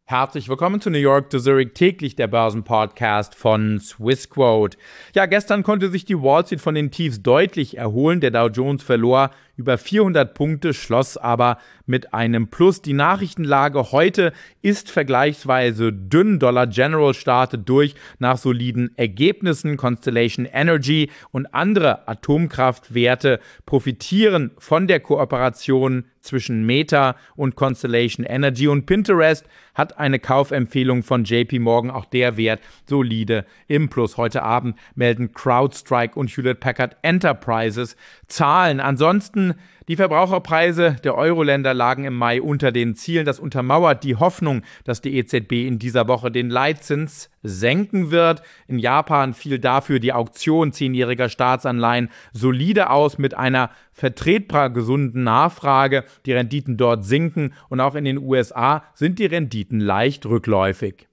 Herzlich willkommen zu New York to Zurich, täglich der Börsenpodcast von Swissquote. Ja, gestern konnte sich die Wall Street von den Tiefs deutlich erholen. Der Dow Jones verlor über 400 Punkte, schloss aber mit einem Plus. Die Nachrichtenlage heute ist vergleichsweise dünn. Dollar General startet durch nach soliden Ergebnissen. Constellation Energy und andere Atomkraftwerte profitieren von der Kooperation zwischen Meta und Constellation Energy, und Pinterest hat eine Kaufempfehlung von JP Morgan, auch der Wert solide im Plus. Heute Abend melden CrowdStrike und Hewlett Packard Enterprises Zahlen. Ansonsten die Verbraucherpreise der Euro-Länder lagen im Mai unter den Zielen. Das untermauert die Hoffnung, dass die EZB in dieser Woche den Leitzins senken wird. In Japan fiel dafür die Auktion 10-jähriger Staatsanleihen solide aus mit einer vertretbar gesunden Nachfrage. Die Renditen dort sinken und auch in den USA sind die Renditen leicht rückläufig.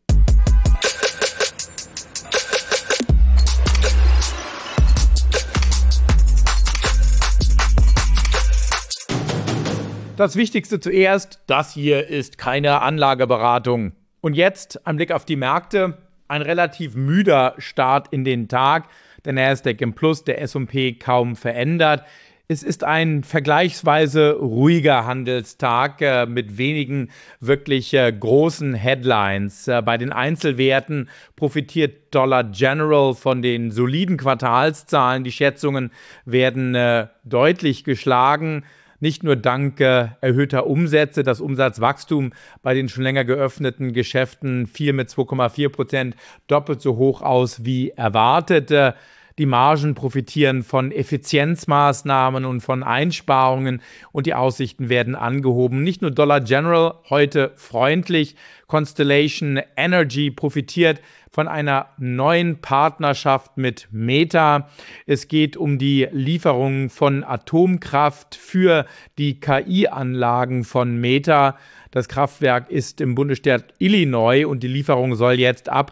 Das Wichtigste zuerst, das hier ist keine Anlageberatung. Und jetzt ein Blick auf die Märkte. Ein relativ müder Start in den Tag. Der Nasdaq im Plus, der S&P kaum verändert. Es ist ein vergleichsweise ruhiger Handelstag mit wenigen wirklich großen Headlines. Bei den Einzelwerten profitiert Dollar General von den soliden Quartalszahlen. Die Schätzungen werden deutlich geschlagen. Nicht nur dank erhöhter Umsätze, das Umsatzwachstum bei den schon länger geöffneten Geschäften fiel mit 2,4% doppelt so hoch aus wie erwartet. Die Margen profitieren von Effizienzmaßnahmen und von Einsparungen und die Aussichten werden angehoben. Nicht nur Dollar General heute freundlich, Constellation Energy profitiert von einer neuen Partnerschaft mit Meta. Es geht um die Lieferung von Atomkraft für die KI-Anlagen von Meta. Das Kraftwerk ist im Bundesstaat Illinois und die Lieferung soll jetzt ab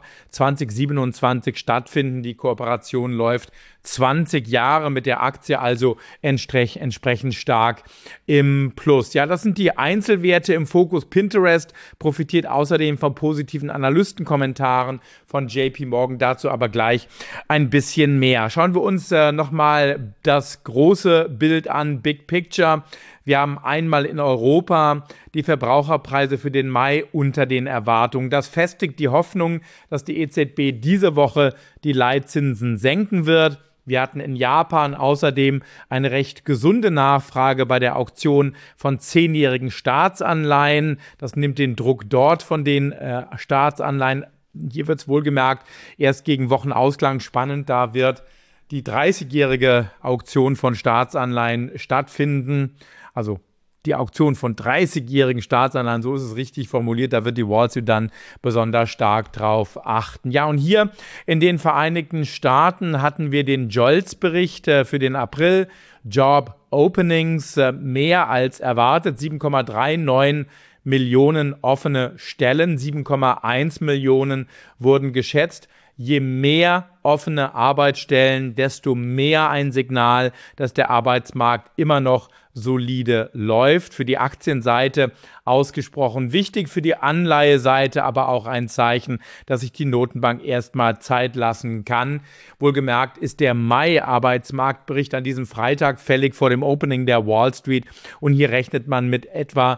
2027 stattfinden. Die Kooperation läuft 20 Jahre, mit der Aktie also entsprechend stark im Plus. Ja, das sind die Einzelwerte im Fokus. Pinterest profitiert außerdem von positiven Analystenkommentaren von JP Morgan. Dazu aber gleich ein bisschen mehr. Schauen wir uns nochmal das große Bild an, Big Picture. Wir haben einmal in Europa die Verbraucherpreise für den Mai unter den Erwartungen. Das festigt die Hoffnung, dass die EZB diese Woche die Leitzinsen senken wird. Wir hatten in Japan außerdem eine recht gesunde Nachfrage bei der Auktion von 10-jährigen Staatsanleihen. Das nimmt den Druck dort von den Staatsanleihen. Hier wird es wohlgemerkt erst gegen Wochenausklang spannend. Da wird die 30-jährige Auktion von Staatsanleihen stattfinden. Also die Auktion von 30-jährigen Staatsanleihen, so ist es richtig formuliert, da wird die Wall Street dann besonders stark drauf achten. Ja, und hier in den Vereinigten Staaten hatten wir den JOLTS-Bericht für den April. Job Openings mehr als erwartet, 7,39 Millionen offene Stellen, 7,1 Millionen wurden geschätzt. Je mehr offene Arbeitsstellen, desto mehr ein Signal, dass der Arbeitsmarkt immer noch solide läuft. Für die Aktienseite ausgesprochen wichtig, für die Anleiheseite aber auch ein Zeichen, dass sich die Notenbank erstmal Zeit lassen kann. Wohlgemerkt ist der Mai-Arbeitsmarktbericht an diesem Freitag fällig vor dem Opening der Wall Street und hier rechnet man mit etwa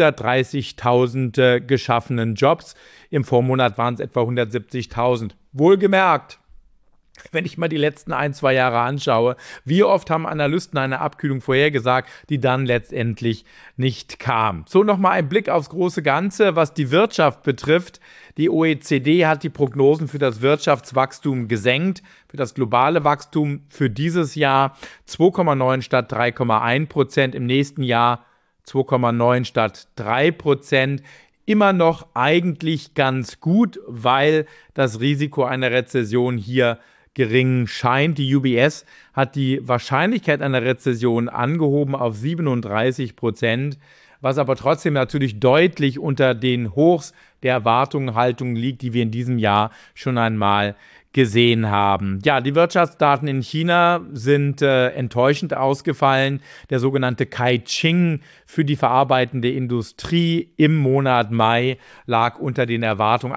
130.000 geschaffenen Jobs. Im Vormonat waren es etwa 170.000. Wohlgemerkt, wenn ich mal die letzten 1-2 Jahre anschaue, wie oft haben Analysten eine Abkühlung vorhergesagt, die dann letztendlich nicht kam. So, nochmal ein Blick aufs große Ganze, was die Wirtschaft betrifft. Die OECD hat die Prognosen für das Wirtschaftswachstum gesenkt, für das globale Wachstum für dieses Jahr 2,9 statt 3,1%, im nächsten Jahr 2,9 statt 3%. Immer noch eigentlich ganz gut, weil das Risiko einer Rezession hier gering scheint. Die UBS hat die Wahrscheinlichkeit einer Rezession angehoben auf 37%, was aber trotzdem natürlich deutlich unter den Hochs der Erwartungshaltung liegt, die wir in diesem Jahr schon einmal gesehen haben. Ja, die Wirtschaftsdaten in China sind enttäuschend ausgefallen. Der sogenannte Caixin für die verarbeitende Industrie im Monat Mai lag unter den Erwartungen.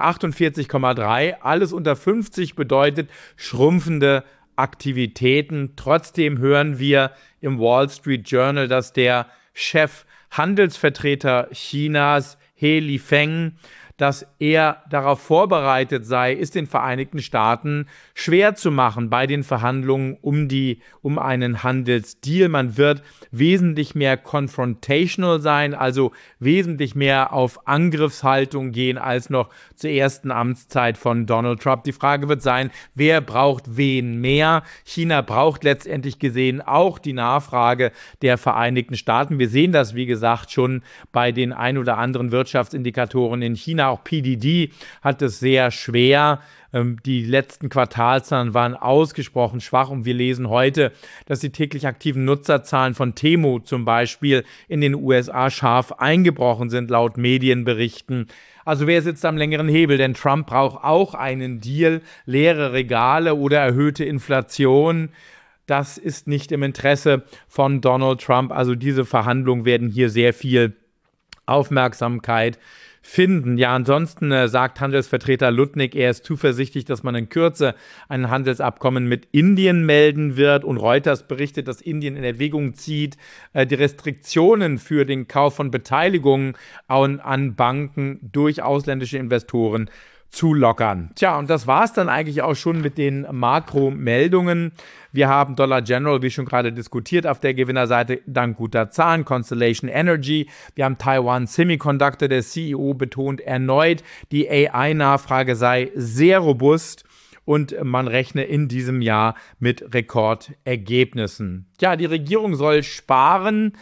48,3, alles unter 50 bedeutet schrumpfende Aktivitäten. Trotzdem hören wir im Wall Street Journal, dass der Chef-Handelsvertreter Chinas, He Lifeng, dass er darauf vorbereitet sei, es den Vereinigten Staaten schwer zu machen bei den Verhandlungen um einen Handelsdeal. Man wird wesentlich mehr confrontational sein, also wesentlich mehr auf Angriffshaltung gehen als noch zur ersten Amtszeit von Donald Trump. Die Frage wird sein, wer braucht wen mehr? China braucht letztendlich gesehen auch die Nachfrage der Vereinigten Staaten. Wir sehen das, wie gesagt, schon bei den ein oder anderen Wirtschaftsindikatoren in China. Auch PDD hat es sehr schwer. Die letzten Quartalszahlen waren ausgesprochen schwach und wir lesen heute, dass die täglich aktiven Nutzerzahlen von Temu zum Beispiel in den USA scharf eingebrochen sind, laut Medienberichten. Also wer sitzt am längeren Hebel? Denn Trump braucht auch einen Deal, leere Regale oder erhöhte Inflation. Das ist nicht im Interesse von Donald Trump. Also diese Verhandlungen werden hier sehr viel Aufmerksamkeit finden. Ja, ansonsten sagt Handelsvertreter Lutnick, er ist zuversichtlich, dass man in Kürze ein Handelsabkommen mit Indien melden wird. Und Reuters berichtet, dass Indien in Erwägung zieht, die Restriktionen für den Kauf von Beteiligungen an Banken durch ausländische Investoren zu lockern. Tja, und das war es dann eigentlich auch schon mit den Makromeldungen. Wir haben Dollar General, wie schon gerade diskutiert, auf der Gewinnerseite dank guter Zahlen, Constellation Energy. Wir haben Taiwan Semiconductor, der CEO betont erneut, die AI-Nachfrage sei sehr robust und man rechne in diesem Jahr mit Rekordergebnissen. Ja, die Regierung soll sparen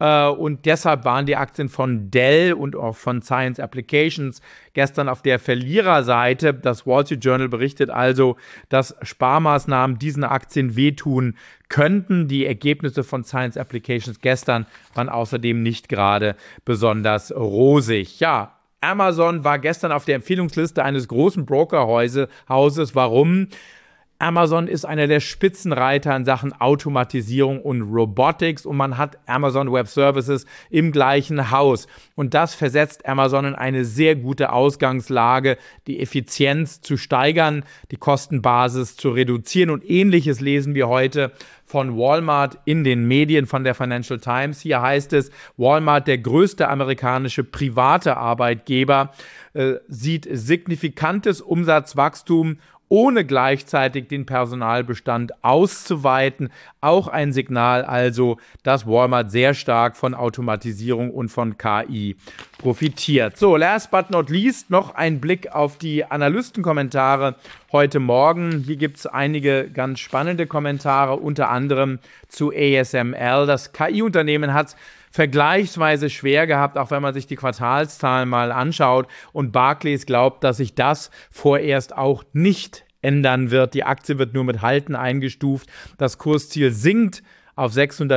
und deshalb waren die Aktien von Dell und auch von Science Applications gestern auf der Verliererseite. Das Wall Street Journal berichtet also, dass Sparmaßnahmen diesen Aktien wehtun könnten. Die Ergebnisse von Science Applications gestern waren außerdem nicht gerade besonders rosig. Ja, Amazon war gestern auf der Empfehlungsliste eines großen Brokerhauses. Warum? Amazon ist einer der Spitzenreiter in Sachen Automatisierung und Robotics und man hat Amazon Web Services im gleichen Haus. Und das versetzt Amazon in eine sehr gute Ausgangslage, die Effizienz zu steigern, die Kostenbasis zu reduzieren. Und Ähnliches lesen wir heute von Walmart in den Medien, von der Financial Times. Hier heißt es, Walmart, der größte amerikanische private Arbeitgeber, sieht signifikantes Umsatzwachstum, ohne gleichzeitig den Personalbestand auszuweiten. Auch ein Signal also, dass Walmart sehr stark von Automatisierung und von KI profitiert. So, last but not least noch ein Blick auf die Analystenkommentare heute Morgen. Hier gibt es einige ganz spannende Kommentare, unter anderem zu ASML. Das KI-Unternehmen hat es vergleichsweise schwer gehabt, auch wenn man sich die Quartalszahlen mal anschaut. Und Barclays glaubt, dass sich das vorerst auch nicht ändern wird. Die Aktie wird nur mit Halten eingestuft. Das Kursziel sinkt auf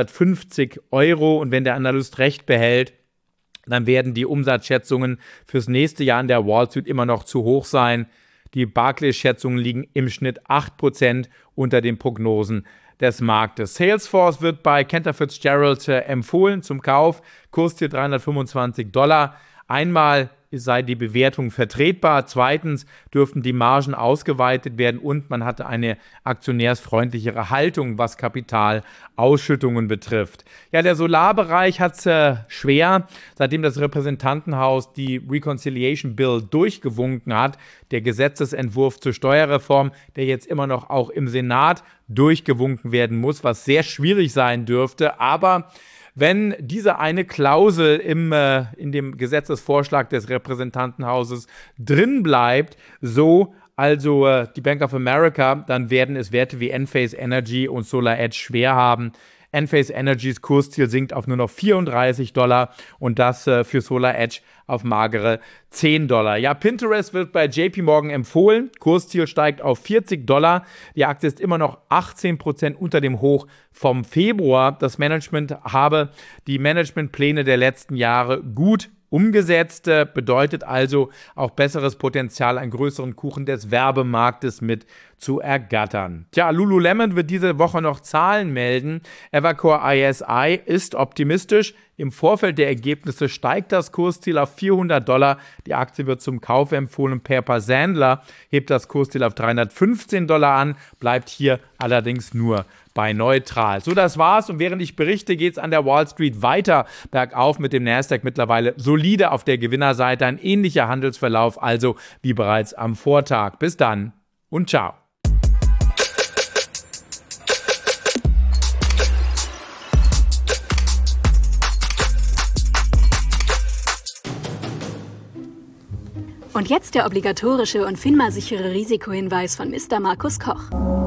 650 Euro. Und wenn der Analyst recht behält, dann werden die Umsatzschätzungen fürs nächste Jahr in der Wall Street immer noch zu hoch sein. Die Barclays-Schätzungen liegen im Schnitt 8% unter den Prognosen des Marktes. Salesforce wird bei Cantor Fitzgerald empfohlen zum Kauf. Kursziel $325. Einmal sei die Bewertung vertretbar. Zweitens dürften die Margen ausgeweitet werden und man hatte eine aktionärsfreundlichere Haltung, was Kapitalausschüttungen betrifft. Ja, der Solarbereich hat es schwer, seitdem das Repräsentantenhaus die Reconciliation Bill durchgewunken hat. Der Gesetzesentwurf zur Steuerreform, der jetzt immer noch auch im Senat durchgewunken werden muss, was sehr schwierig sein dürfte. Aber wenn diese eine Klausel in dem Gesetzesvorschlag des Repräsentantenhauses drin bleibt, so also die Bank of America, dann werden es Werte wie Enphase Energy und SolarEdge schwer haben. Enphase Energys Kursziel sinkt auf nur noch $34 und das für SolarEdge auf magere $10. Ja, Pinterest wird bei JP Morgan empfohlen. Kursziel steigt auf $40. Die Aktie ist immer noch 18% unter dem Hoch vom Februar. Das Management habe die Managementpläne der letzten Jahre gut umgesetzt, bedeutet also auch besseres Potenzial, einen größeren Kuchen des Werbemarktes mit zu ergattern. Tja, Lululemon wird diese Woche noch Zahlen melden. Evercore ISI ist optimistisch. Im Vorfeld der Ergebnisse steigt das Kursziel auf $400. Die Aktie wird zum Kauf empfohlen. Piper Sandler hebt das Kursziel auf $315 an, bleibt hier allerdings nur bei neutral. So, das war's. Und während ich berichte, geht es an der Wall Street weiter bergauf mit dem Nasdaq mittlerweile solide auf der Gewinnerseite. Ein ähnlicher Handelsverlauf also wie bereits am Vortag. Bis dann und ciao. Und jetzt der obligatorische und FINMA-sichere Risikohinweis von Mr. Markus Koch.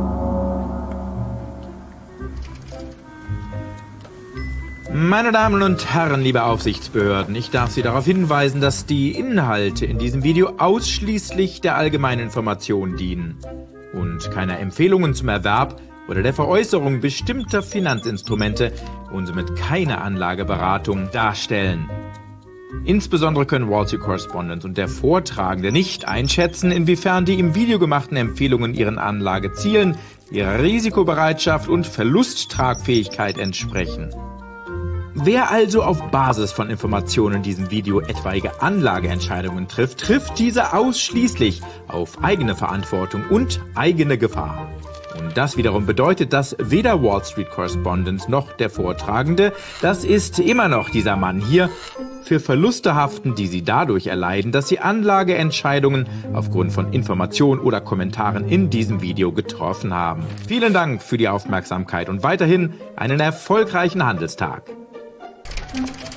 Meine Damen und Herren, liebe Aufsichtsbehörden, ich darf Sie darauf hinweisen, dass die Inhalte in diesem Video ausschließlich der allgemeinen Information dienen und keine Empfehlungen zum Erwerb oder der Veräußerung bestimmter Finanzinstrumente und somit keine Anlageberatung darstellen. Insbesondere können Wall Street Correspondent und der Vortragende nicht einschätzen, inwiefern die im Video gemachten Empfehlungen ihren Anlagezielen, ihrer Risikobereitschaft und Verlusttragfähigkeit entsprechen. Wer also auf Basis von Informationen in diesem Video etwaige Anlageentscheidungen trifft, trifft diese ausschließlich auf eigene Verantwortung und eigene Gefahr. Und das wiederum bedeutet, dass weder Wall Street Correspondent noch der Vortragende, das ist immer noch dieser Mann hier, für Verluste haften, die sie dadurch erleiden, dass sie Anlageentscheidungen aufgrund von Informationen oder Kommentaren in diesem Video getroffen haben. Vielen Dank für die Aufmerksamkeit und weiterhin einen erfolgreichen Handelstag.